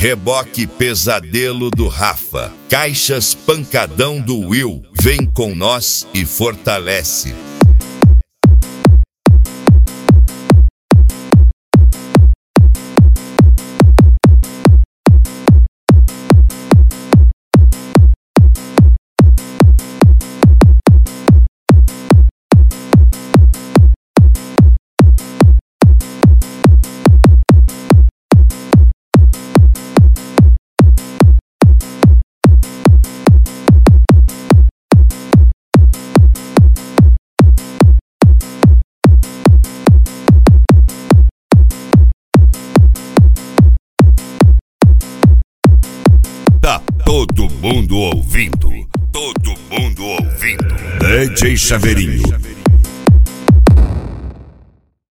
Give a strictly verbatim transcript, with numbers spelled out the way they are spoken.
reboque pesadelo do Rafa, caixas pancadão do Will. Vem com nós e fortalece. Tá todo mundo ouvindo, todo mundo ouvindo. D J Chaveirinho